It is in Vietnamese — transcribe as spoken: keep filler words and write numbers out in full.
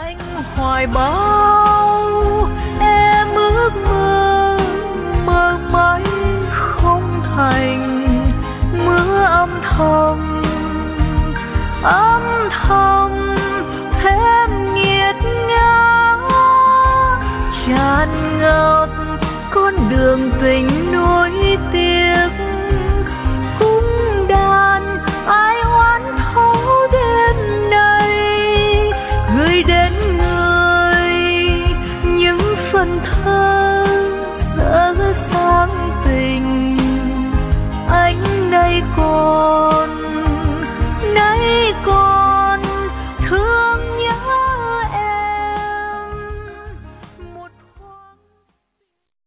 anh hoài bão. Em ước mơ mơ mãi không thành, mưa âm thầm âm thầm thêm nghiệt ngã, tràn ngập con đường tình nối tiếc.